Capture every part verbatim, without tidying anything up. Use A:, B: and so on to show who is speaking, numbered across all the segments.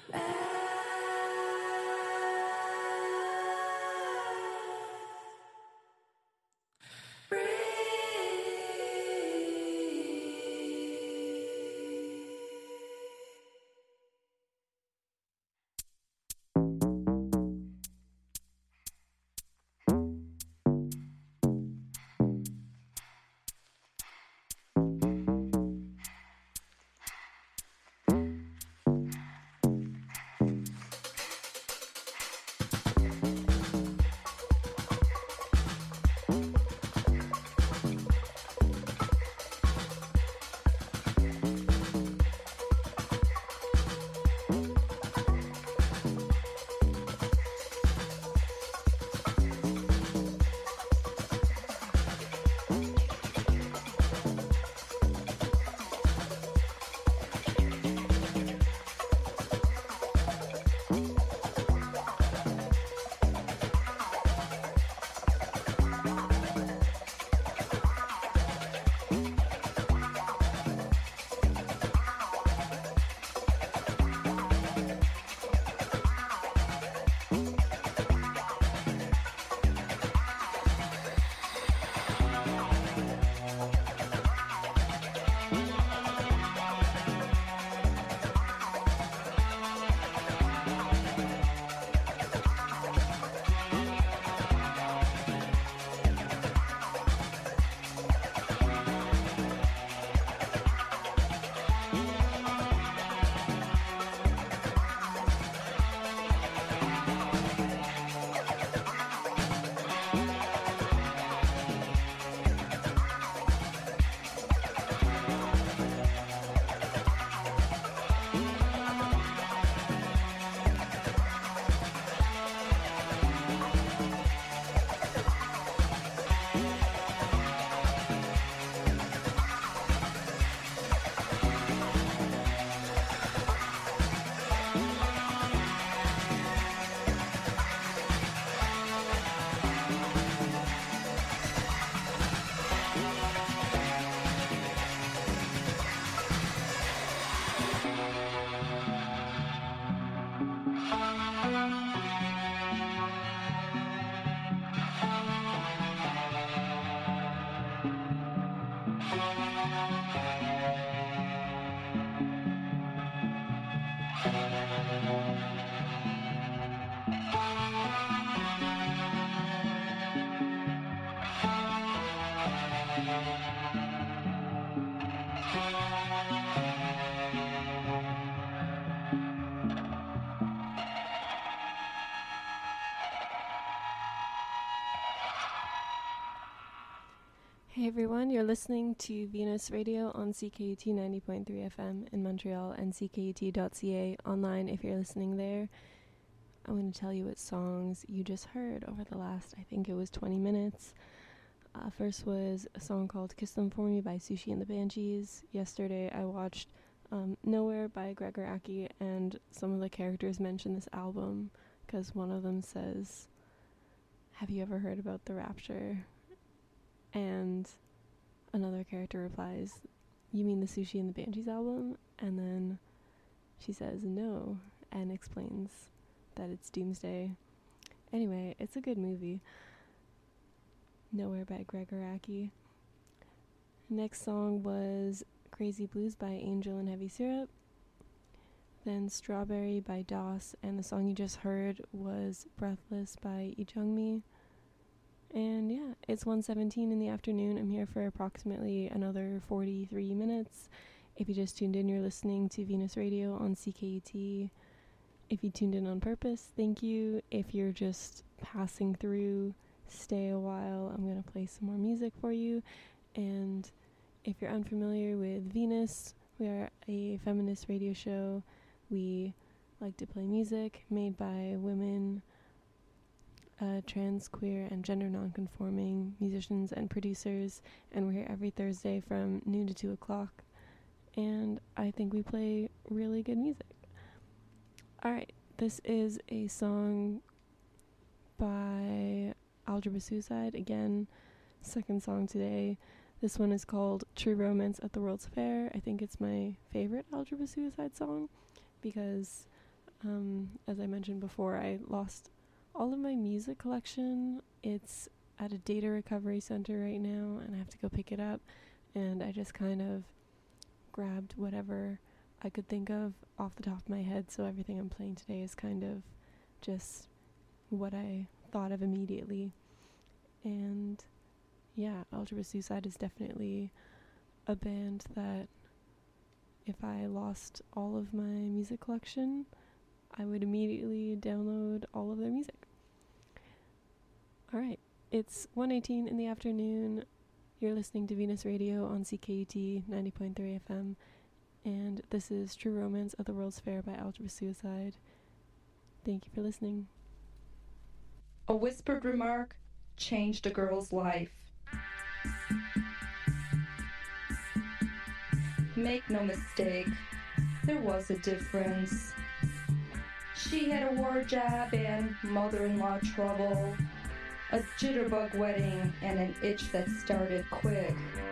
A: Hey everyone, you're listening to Venus Radio on C K U T ninety point three F M in Montreal and C K U T dot C A online if you're listening there. I'm going to tell you what songs you just heard over the last, I think it was twenty minutes. Uh, first was a song called Kiss Them For Me by Sushi and the Banshees. Yesterday I watched um, Nowhere by Gregor Aki, and some of the characters mention this album because one of them says, "Have you ever heard about The Rapture?" And another character replies, "You mean the Sushi and the Banshees album?" And then she says no and explains that it's Doomsday. Anyway, it's a good movie. Nowhere by Gregor Aki. Next song was Crazy Blues by Angel and Heavy Syrup. Then Strawberry by DOS, and the song you just heard was Breathless by Lee Jung-mi. And yeah, it's one seventeen in the afternoon. I'm here for approximately another forty-three minutes. If you just tuned in, you're listening to Venus Radio on C K U T. If you tuned in on purpose, thank you. If you're just passing through, stay a while. I'm going to play some more music for you. And if you're unfamiliar with Venus, we are a feminist radio show. We like to play music made by women, Uh, trans, queer, and gender non-conforming musicians and producers, and we're here every Thursday from noon to two o'clock, and I think we play really good music. Alright, this is a song by Algebra Suicide, again, second song today. This one is called True Romance at the World's Fair. I think it's my favorite Algebra Suicide song, because Um, as I mentioned before, I lost all of my music collection. It's at a data recovery center right now, and I have to go pick it up. And I just kind of grabbed whatever I could think of off the top of my head, so everything I'm playing today is kind of just what I thought of immediately. And yeah, Algebra Suicide is definitely a band that if I lost all of my music collection, I would immediately download all of their music. Alright, it's one eighteen in the afternoon. You're listening to Venus Radio on C K U T ninety point three F M, and this is True Romance of the World's Fair by Algebra Suicide. Thank you for listening.
B: A whispered remark changed a girl's life. Make no mistake, there was a difference. She had a war job and mother-in-law trouble, a jitterbug wedding and an itch that started quick.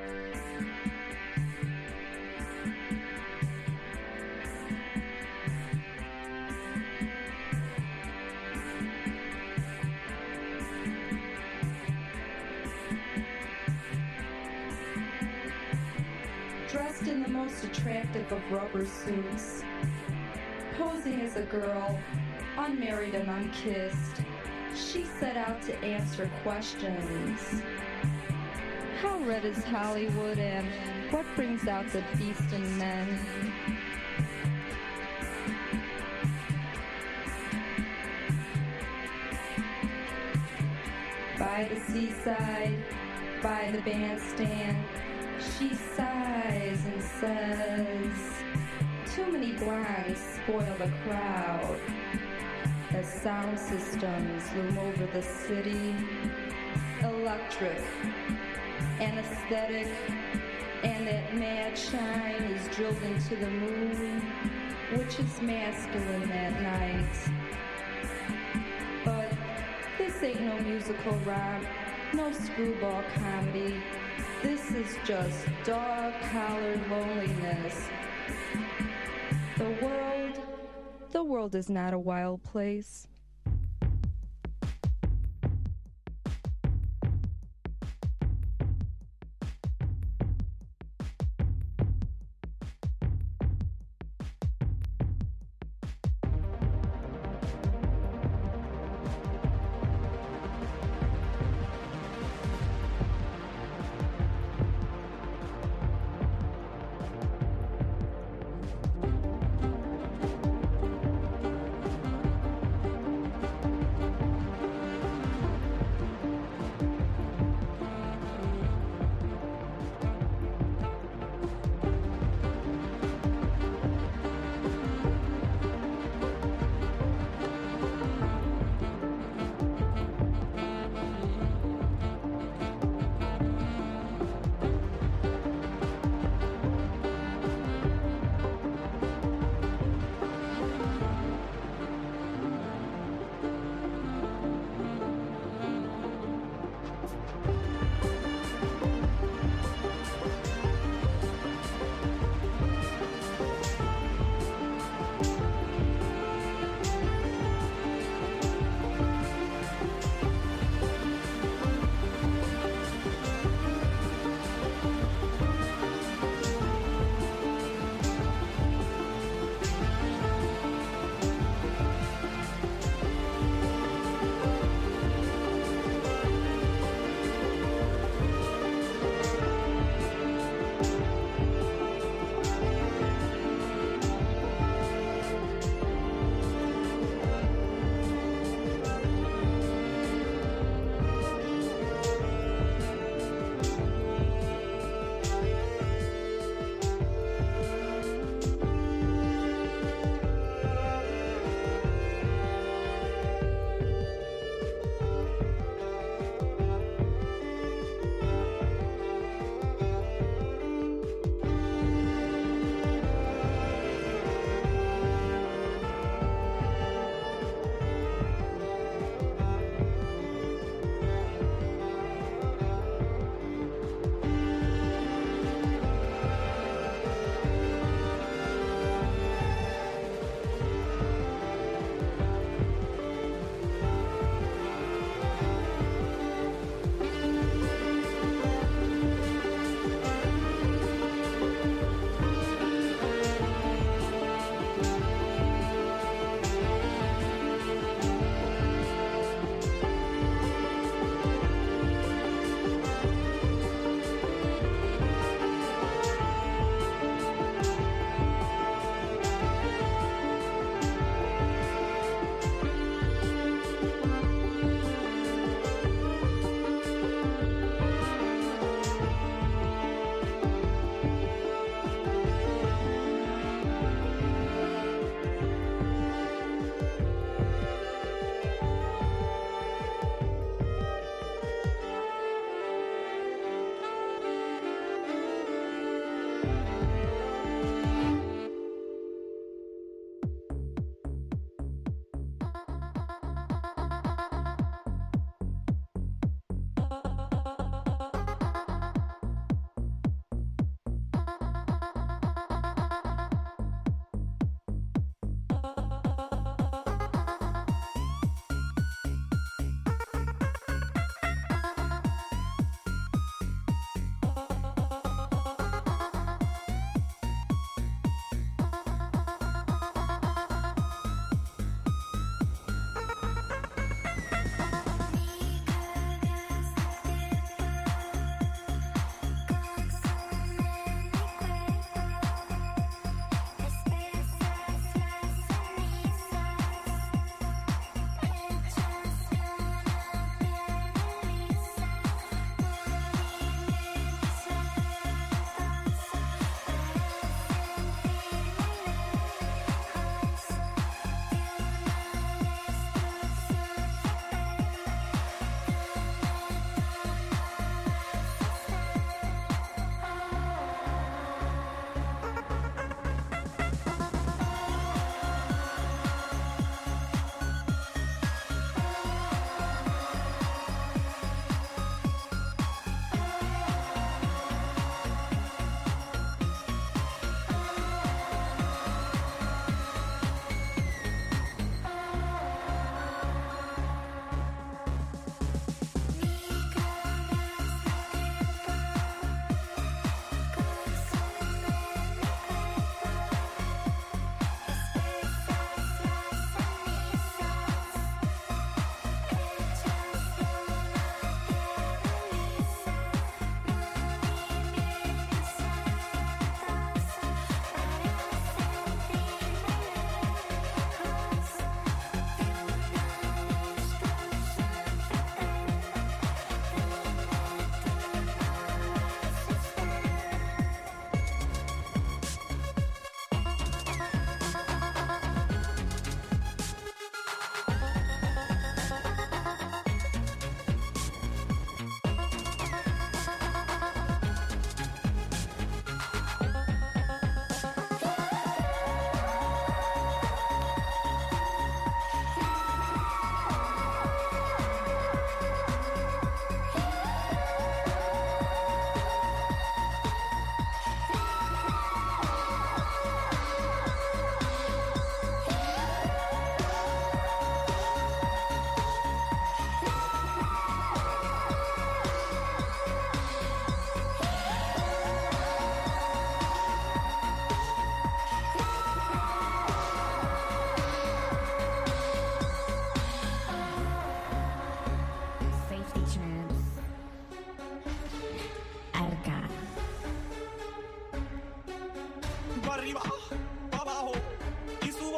B: Dressed in the most attractive of rubber suits, posing as a girl, unmarried and unkissed, she set out to answer questions. How red is Hollywood, and what brings out the beast in men? By the seaside, by the bandstand, she sighs and says, too many blondes spoil the crowd. As sound systems loom over the city, electric, anesthetic, and that mad shine is drilled into the moon, which is masculine that night. But this ain't no musical romp, no screwball comedy. This is just dog-collared loneliness. The world, the world is not a wild place.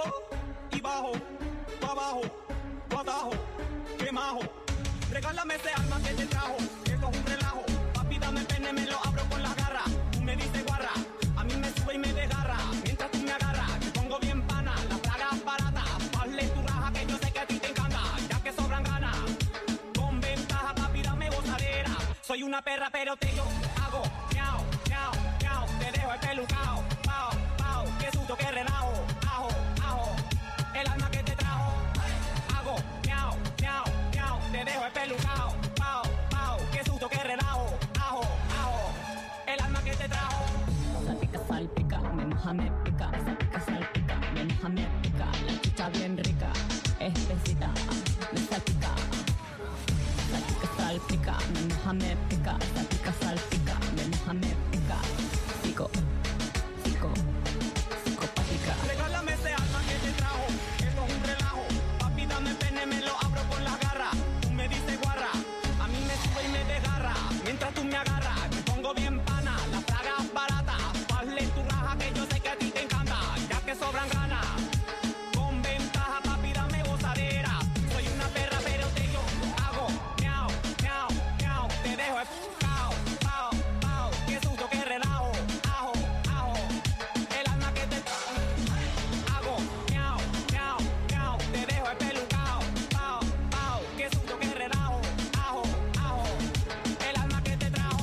C: y bajo, pa' abajo, pa' atajo, que majo. Regálame ese alma que te trajo, esto es un relajo. Papi, dame el pene, me lo abro con la garra. Tú me dices guarra, a mí me sube y me desgarra. Mientras tú me agarras, te pongo bien pana. La praga barata, hazle tu raja que yo sé que a ti te encanta. Ya que sobran ganas, con ventaja, papi, dame gozadera. Soy una perra, pero te yo hago miau, miau, miau. Te dejo el pelucao, pao, pao. Qué susto, qué relajo, ajo, ajo. El alma que te trajo, hago miau, miau, miau. Te dejo el pelucao, pao, pao. Qué susto, qué relajo, ajo, ajo. El alma que te trajo.
D: Salpica, salpica, me moja, me pica. Salpica, salpica, me moja, me pica. La chicha bien rica, espesita, me salpica. Salpica, salpica, me moja, me pica. Salpica, salpica, me moja, me pica. Pico, pico, psicopática.
C: Regálame ese alma que te trajo, esto es un relajo. Papi, dame el pene, me lo abro con las garras. Tú me dices guarra, a mí me sube y me desgarra. Mientras tú me agarras, me pongo bien pana. La praga barata, hazle tu raja que yo sé que a ti te encanta. Ya que sobran ganas, con ventaja, papi, dame gozadera. Soy una perra, pero te yo hago miau, miau, miau. Te dejo el pao, pao, pao. Qué susto, qué relajo, ajo, ajo. El alma que te hago miau, miau, miau. Te dejo el pelucao, pao, pao. Qué susto, qué relajo, ajo, ajo. El alma que te trajo.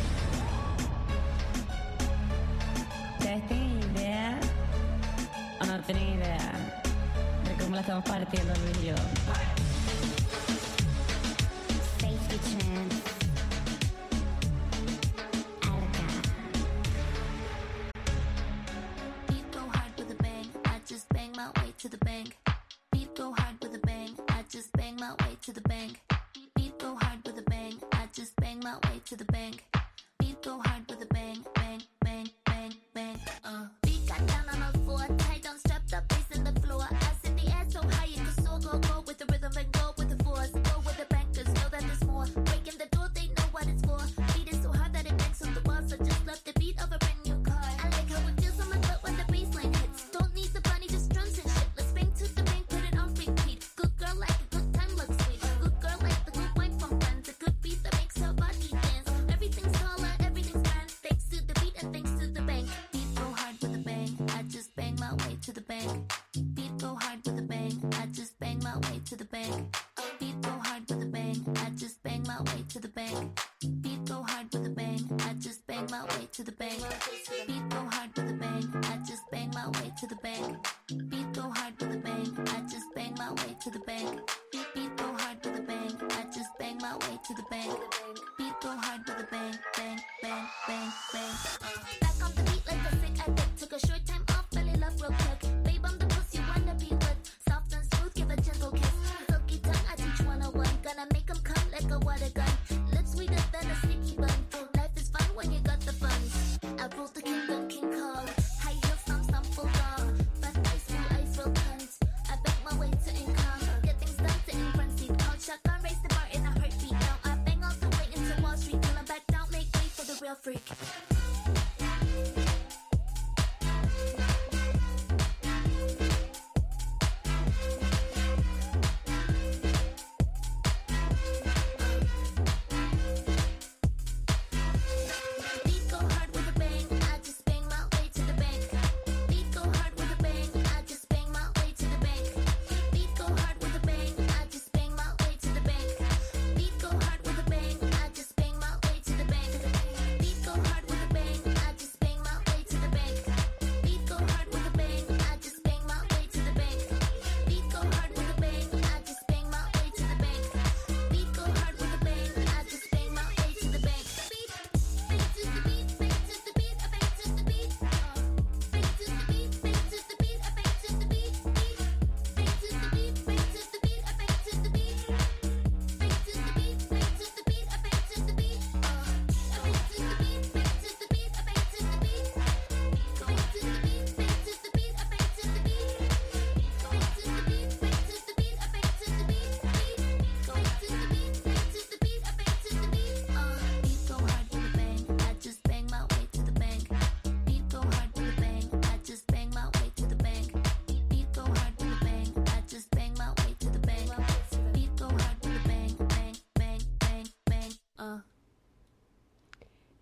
D: ¿Ustedes tienen idea o no tienen idea de cómo la estamos partiendo Luis y yo? Safety Trance. Arca.
E: Beat go hard with a bang, I just bang my way to the bank. Beat go hard with a bang, I just bang my way to the bank. Beat go hard with a bang, I just bang my way to the bank. Beat go hard with a bang, bang, bang, bang, bang. Uh. Beat got down on the floor, tight down, strapped up, bass in the floor. Ass in the air so high you can soar, go, go with the rhythm and go with the force. Go with the bankers, know that there's more. Breaking the door, they know what it's for. Beat is so hard that it bangs on the walls. I just love the beat of a brand new car. I like how it feels on my butt when the bass line hits. Don't need the body, just drums and shit. Let's bang to the bank, put it on repeat. Good girl like a good time looks sweet. Good girl like the good wine from friends. A good beat that makes her body dance. Everything's taller, everything's grand. Thanks to the beat and thanks to the bank. Beat go hard with a bang, I just bang my way to the bank. Beat go hard with a bang, I just bang my way to the bank. Beat go hard with a bang, I just bang my way to the bank. Beat go hard with a bang, I just bang my way to the bank. Beat go hard with a bang, I just bang my way to the bank. Beat go hard with a bang, I just bang my way to the bank. Beat go hard with a bang, I just bang my way to the bank. Beat go hard with a bang, bang, bang, bang, bang. Back on the beat like a sick addict. Took a short time off, fell in love real quick. Babe, I'm the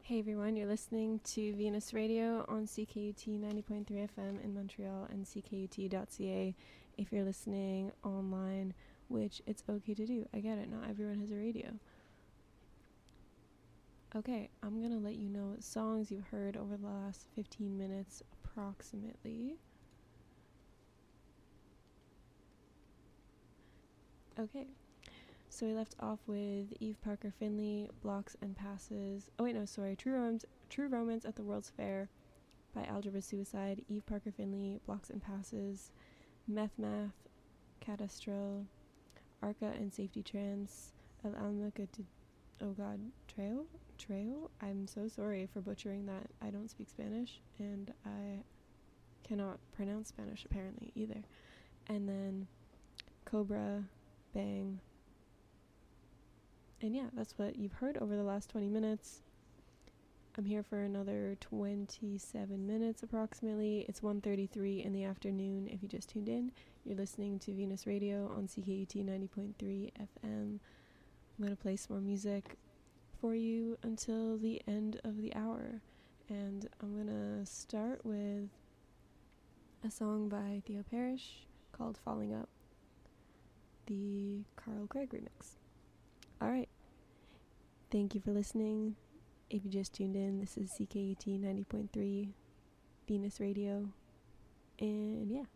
A: Hey everyone, you're listening to Venus Radio on C K U T ninety point three F M in Montreal and C K U T dot C A if you're listening online, which it's okay to do. I get it, not everyone has a radio. Okay, I'm gonna let you know what songs you've heard over the last fifteen minutes approximately. Okay. So we left off with Eve Parker Finley, Blocks and Passes. Oh wait, no, sorry. True Romance, True Romance at the World's Fair by Algebra Suicide. Eve Parker Finley, Blocks and Passes. Meth Math, Cadastral, Arca and Safety Trance. El Alma que te... Oh god, Treo? Treo? I'm so sorry for butchering that. I don't speak Spanish, and I cannot pronounce Spanish apparently either. And then Cobra, Bang. And yeah, that's what you've heard over the last twenty minutes. I'm here for another twenty-seven minutes approximately. It's one thirty-three in the afternoon if you just tuned in. You're listening to Venus Radio on C K U T ninety point three F M. I'm going to play some more music for you until the end of the hour. And I'm going to start with a song by Theo Parrish called Falling Up, the Carl Craig remix. Alright, thank you for listening. If you just tuned in, this is C K U T ninety point three Venus Radio, and yeah.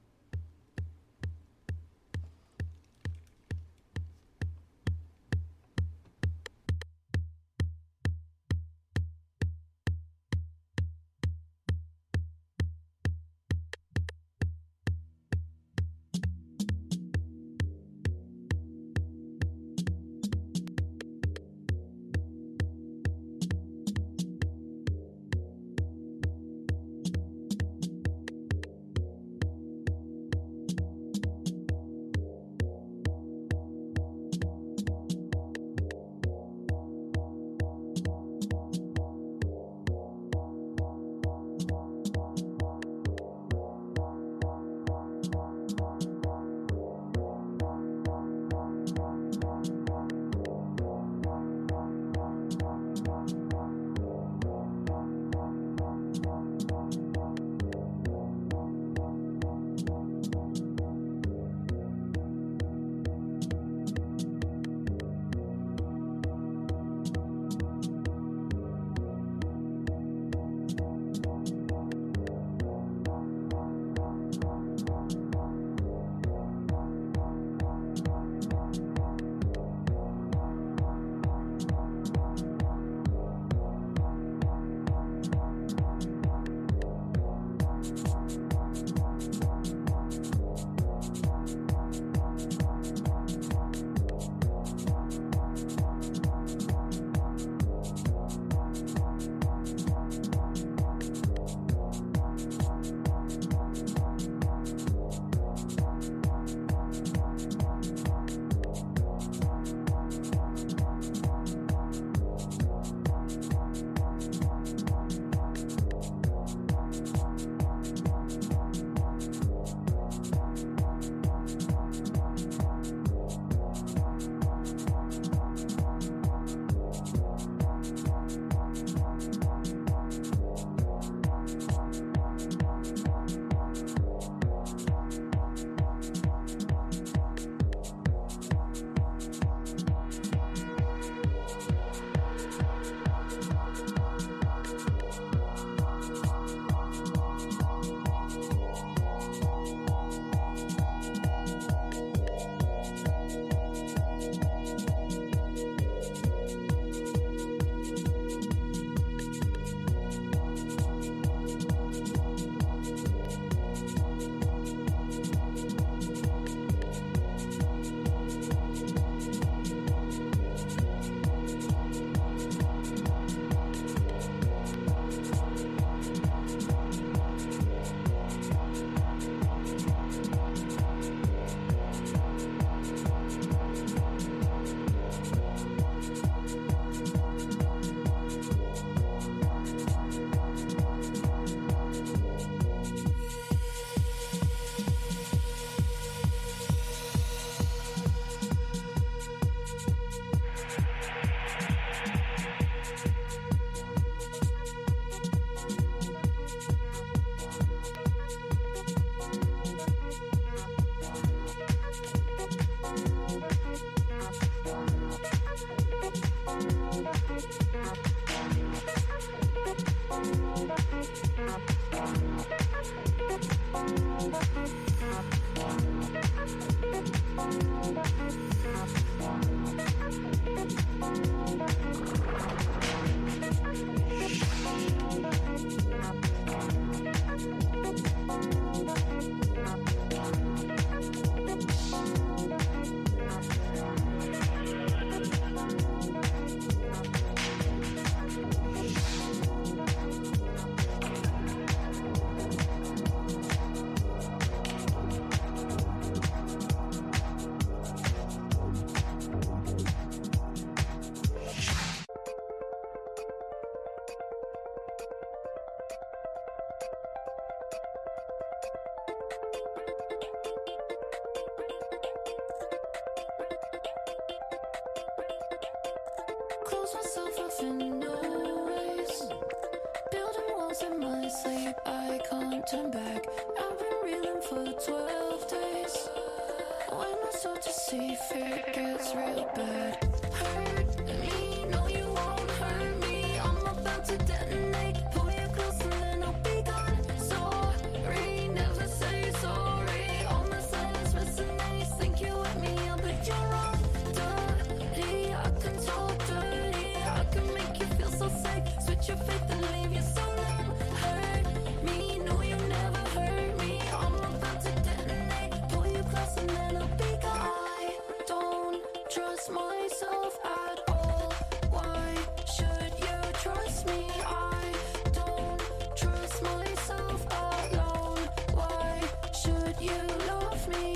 E: Close myself off in noise, building walls in my sleep. I can't turn back. I've been reeling for twelve days. When I start to see fear, it gets real bad. Hurt me, no you won't hurt me. I'm about to detonate. Pull you close and then I'll be gone. Sorry, never say sorry. All my silence resonates. Think you with me, yeah, but you're wrong. Dirty, I can talk dirty. I can make you feel so safe. Switch your faith and leave you so long. Hurt me, no you never hurt me. I'm about to detonate. Pull you close and then I'll be gone. I don't trust myself at all. Why should you trust me? I don't trust myself alone. Why should you love me?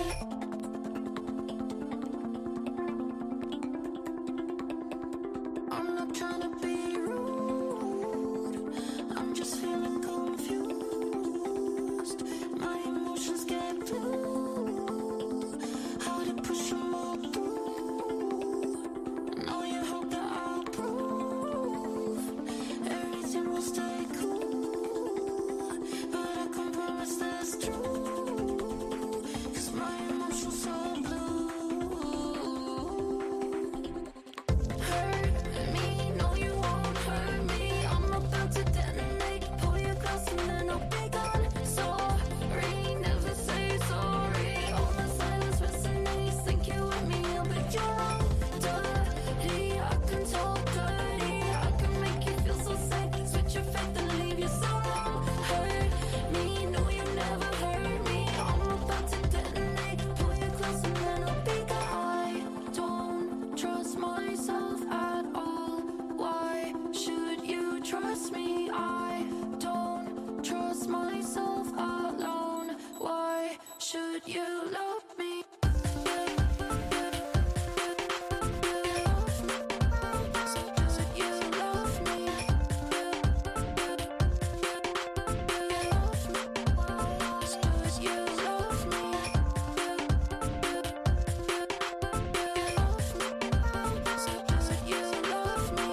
E: I'm not trying to be rude. I'm just feeling confused. My emotions get blue. How to push them all through. Now you hope that I'll prove everything will stay cool. But I can't promise that's true. Cause my emotions are blue. Hurt me, no you won't hurt me. I'm about to detonate. Pull you close and then I'll be gone. Sorry, never say sorry. All my silence resonates. Think you with me, yeah, but you're wrong. Dirty, I can talk dirty. I can make you feel so safe. Switch your faith and leave you so wrong. Hurt me, no you never hurt me. I'm about to detonate. Pull you close and then I'll be gone. I don't trust myself at all. Why should you trust me? I don't trust myself alone. Why should you love me? You love me. You love me. You love me.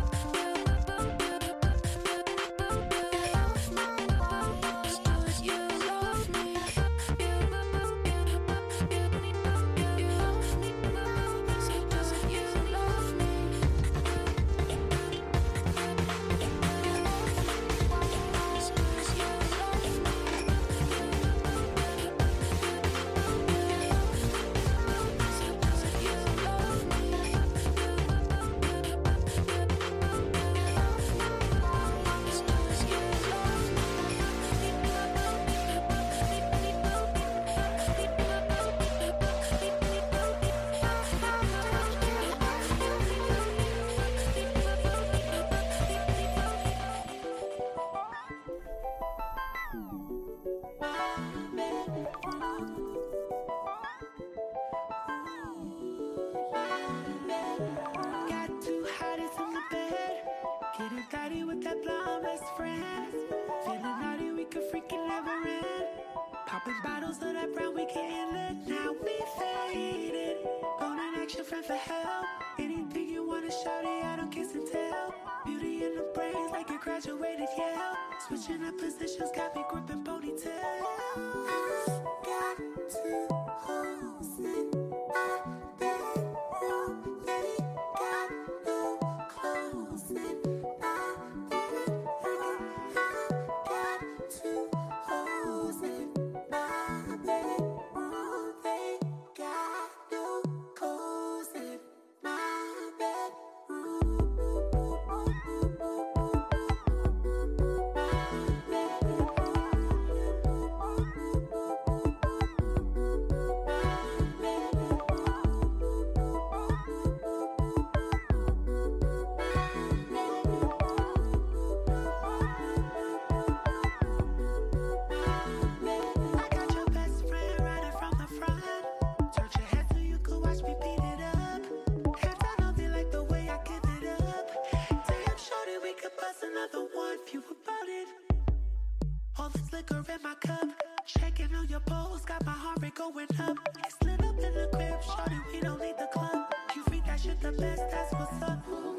E: You love me.
F: Got two hotties in the bed, getting thotty with that blonde best friend. Feeling naughty, we could freaking never end. Popping bottles of that brown, we getting lit. Now we faded, going in action, friend for help. Anything you wanna shout it, I don't kiss and tell. Beauty in the brains, like you graduated Yale. Switching up positions, got me gripping ponytail. I got two holes in my bedroom, yeah, he got no clothes in my bedroom. I got two holes in my bedroom. goals, got my heart rate going up. It's lit up in the crib, shorty, we don't need the club. You freak that shit the best, that's what's up.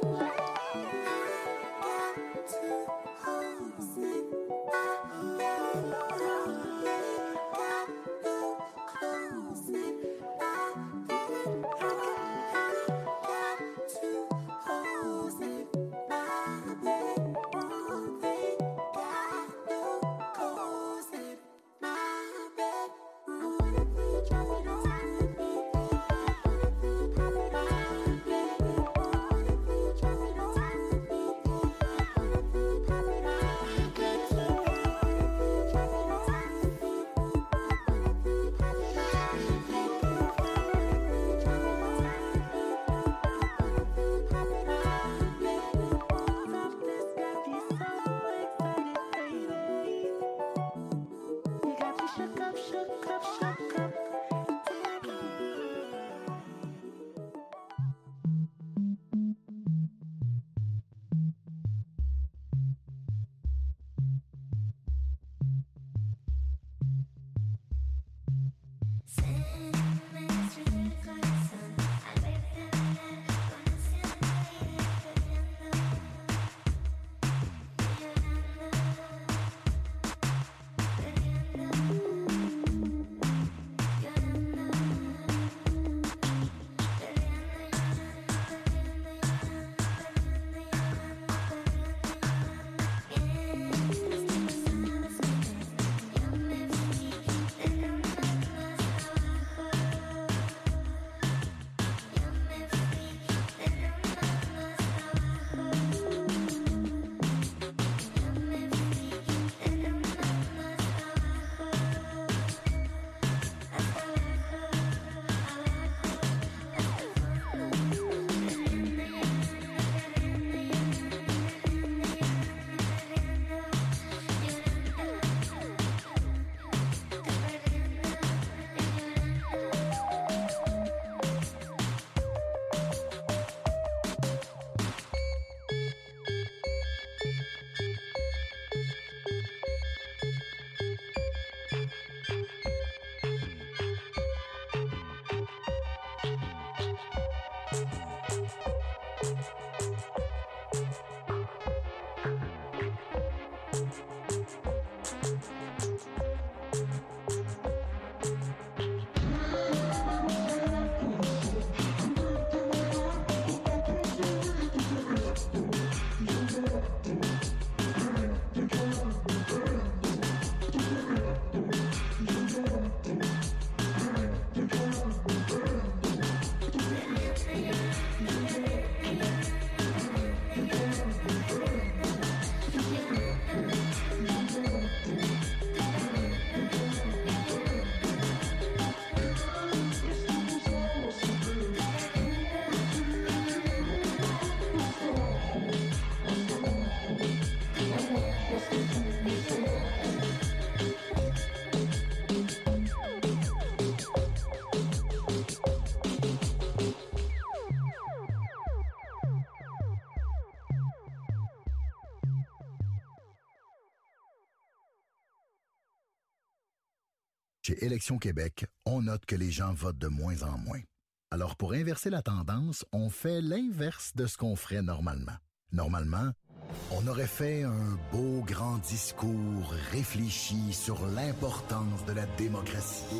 G: Chez Élections Québec, on note que les gens votent de moins en moins. Alors, pour inverser la tendance, on fait l'inverse de ce qu'on ferait normalement. Normalement, on aurait fait un beau grand discours réfléchi sur l'importance de la démocratie.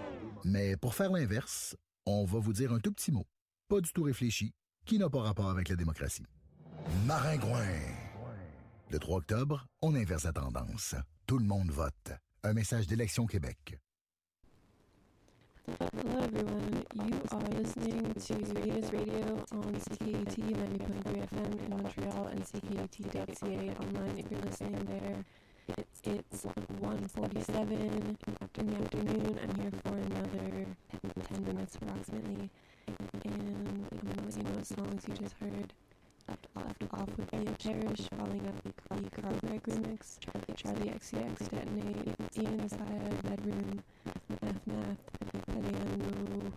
G: Mais pour faire l'inverse, on va vous dire un tout petit mot, pas du tout réfléchi, qui n'a pas rapport avec la démocratie. Maringouin! Le trois octobre, on inverse la tendance. Tout le monde vote. Un message d'Élections Québec.
A: Hello everyone, you are listening to Venus Radio on C K U T ninety point three F M in Montreal and C K U T dot C A online if you're listening there. It's, it's one forty-seven in the afternoon. I'm here for another ten minutes approximately. And I'm going to let you know what songs you just heard. Left off with Be a Cherish, following up the Carl Gregg remix, Charlie X C X, Detonate, Ian Isaiah, Bedroom, Math Math, Ariano,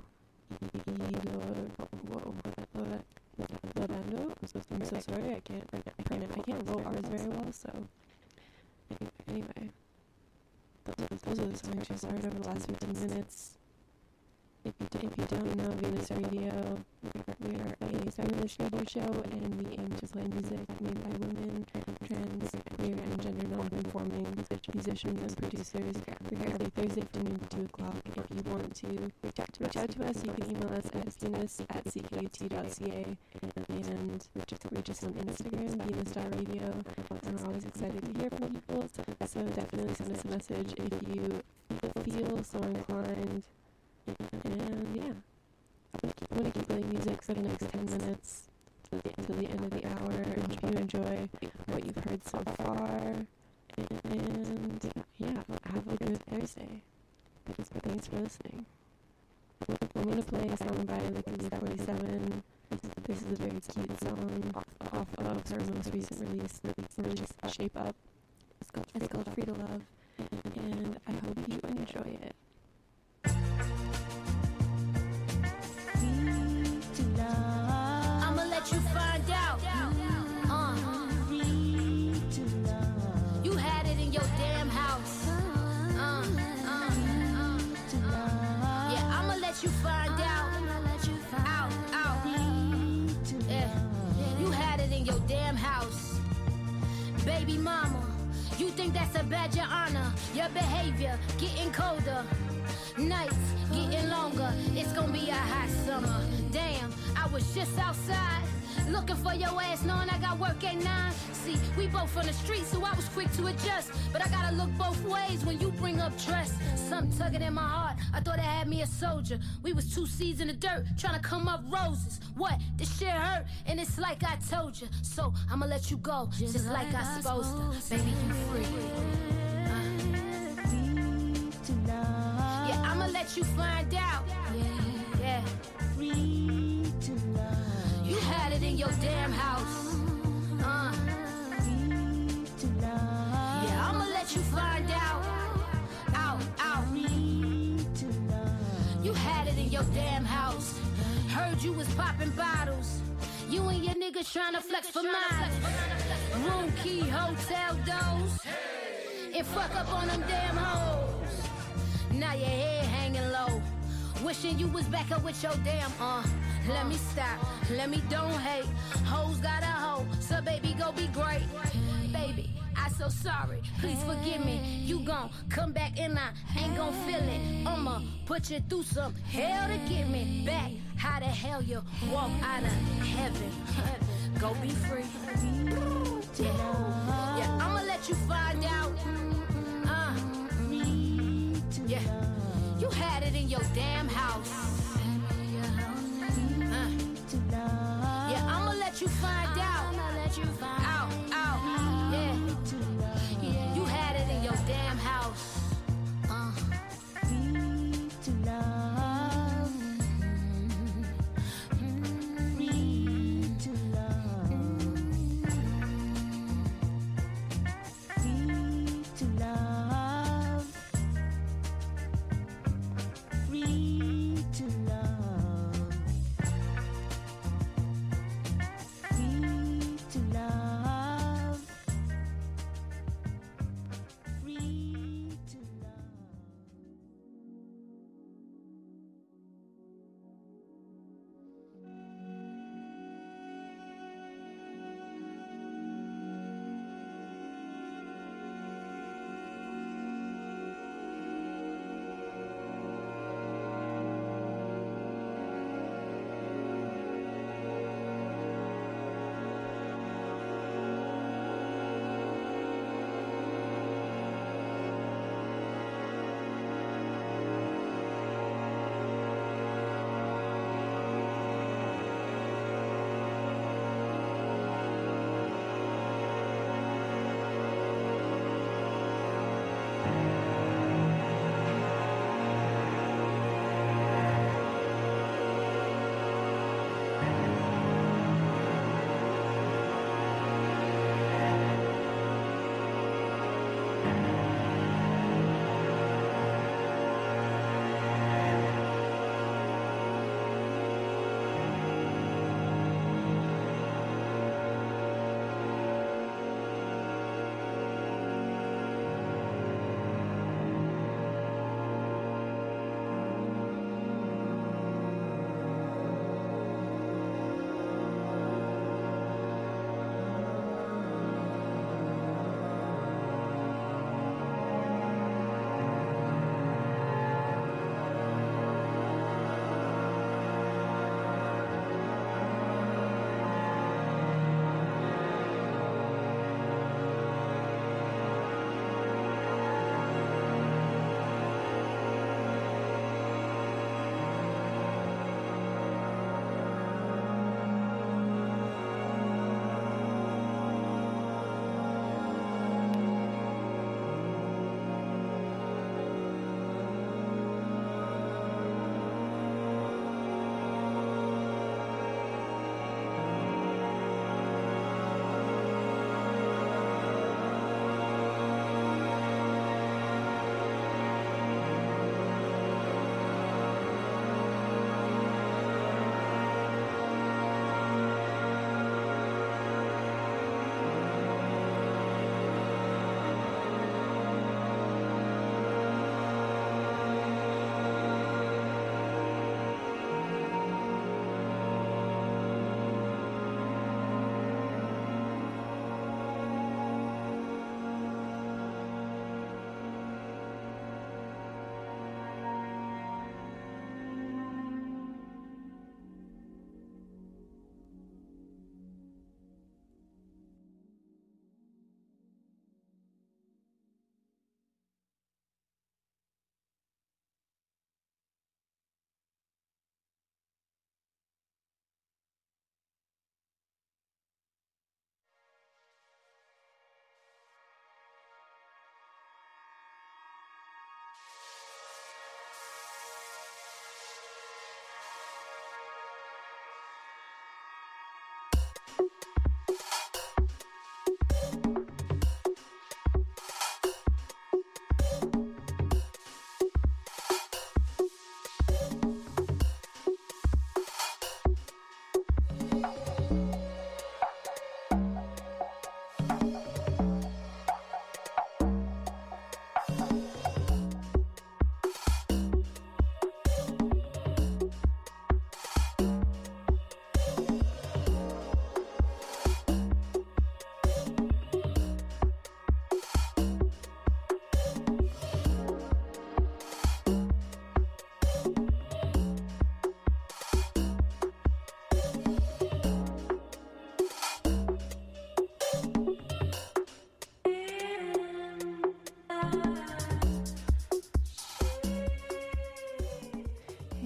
A: whoa, Lodando. I'm so sorry, I can't, I can't roll R's very well, so anyway, those, those are the songs you heard over the last fifteen minutes. If you, if you don't know Venus Radio, we are a feminist radio show, and we aim to play music made by women, trans, queer, and gender non-conforming musicians and producers. We're here every Thursday afternoon at two o'clock. If you want to reach out to us, you can email us at venus at c k u t dot c a and reach us on Instagram, venus dot radio. And we're always excited to hear from people, so definitely send us a message if you feel so inclined. And yeah, I'm going to keep playing music for the next ten minutes until the end of the hour. I hope you enjoy what you've heard so far. And yeah, have a good Thursday. Thanks for listening. I'm going to play a song by Lickily forty-seven. This is a very cute song off of her most recent release, release Shape Up. It's called Free to Love. And I hope you enjoy it.
H: I'ma let you find out. Uh. You had it in your damn house. Uh, uh, uh. Yeah, I'ma let you find out. Out, out. Yeah, you had it in your damn house. Baby mama, you think that's a badge of honor? Your behavior getting colder. Nights getting longer, it's gonna be a hot summer. Damn, I was just outside looking for your ass, knowing I got work at nine. See, we both on the street, so I was quick to adjust. But I gotta look both ways when you bring up trust. Something tugging in my heart, I thought I had me a soldier. We was two seeds in the dirt, trying to come up roses. What? This shit hurt, and it's like I told you. So I'ma let you go, just, just like, like I supposed to. Baby, you free. Yeah, I'ma let you find out. Yeah, yeah. Free to love. You had it in your damn house. Uh. Free to love. Yeah, I'ma let you find out. Out, out. Free to love. You had it in your damn house. Heard you was popping bottles. You and your niggas trying to flex for miles. Room key, hotel doors. And fuck up on them damn hoes. Now your head hanging low. Wishing you was back up with your damn uh. Let me stop, let me don't hate. Hoes got a hoe, so baby go be great. Baby, I so sorry, please forgive me. You gon' come back and I ain't gon' feel it. I'ma put you through some hell to get me back. How the hell you walk out of heaven? Go be free. Yeah, yeah, I'ma let you find out. Uh, yeah, you had it in your damn house. Uh, yeah, I'ma let you find out. Out, out, yeah. You had it in your damn house. Uh, free to love. Free to love. Free to love. Free to love. Free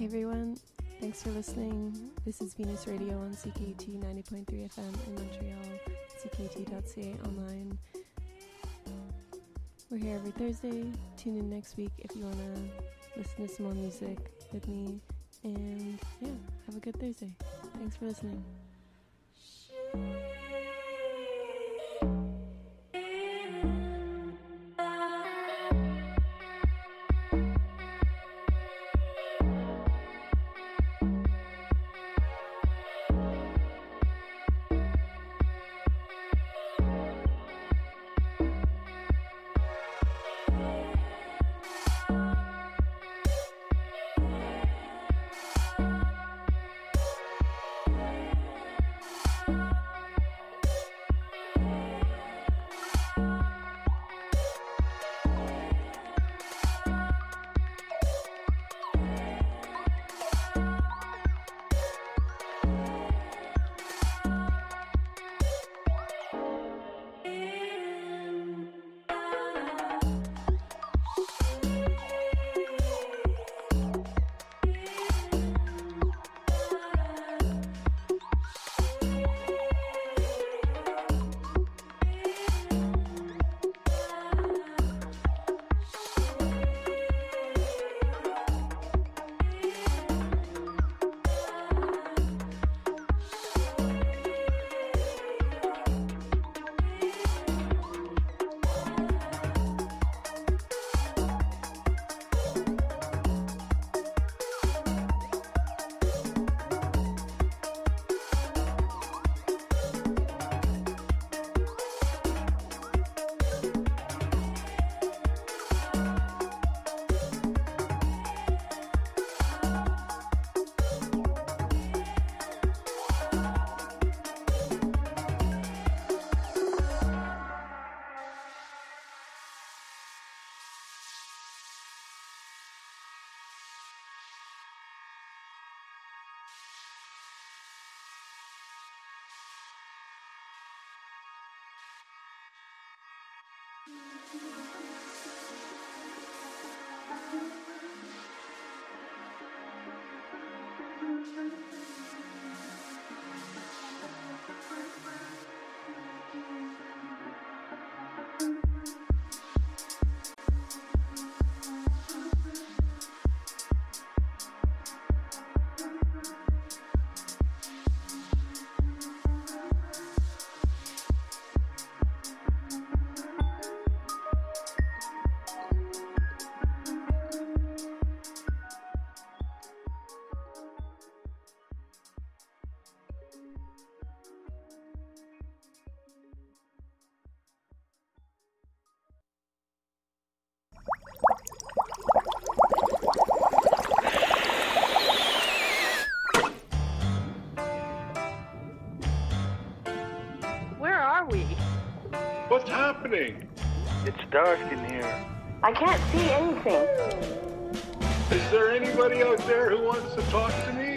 A: Hey everyone, thanks for listening. This is Venus Radio on C K T ninety point three F M in Montreal, C K T dot C A online. We're here every Thursday. Tune in next week if you want to listen to some more music with me. And yeah, have a good Thursday. Thanks for listening.
I: What's happening?
J: It's dark in here.
K: I can't see anything.
I: Is there anybody out there who wants to talk to me?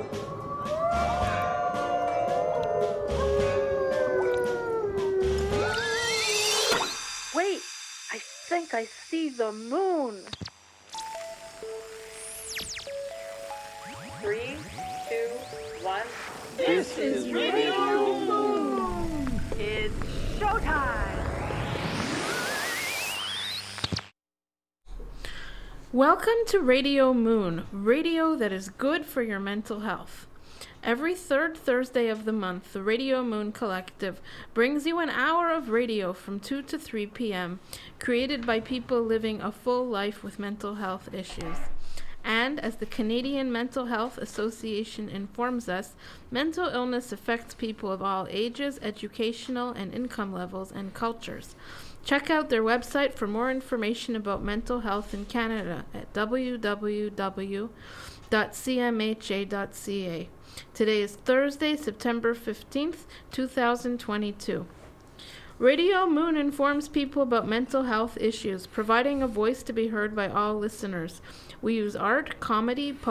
K: Wait, I think I see the moon.
L: Three, two, one.
J: This, this is, is Radio Moon.
K: It's showtime.
M: Welcome to Radio Moon, radio that is good for your mental health. Every third Thursday of the month, the Radio Moon Collective brings you an hour of radio from two to three p.m., created by people living a full life with mental health issues. And, as the Canadian Mental Health Association informs us, mental illness affects people of all ages, educational and income levels, and cultures. Check out their website for more information about mental health in Canada at w w w dot c m h a dot c a. Today is Thursday, September fifteenth, two thousand twenty-two. Radio Moon informs people about mental health issues, providing a voice to be heard by all listeners. We use art, comedy,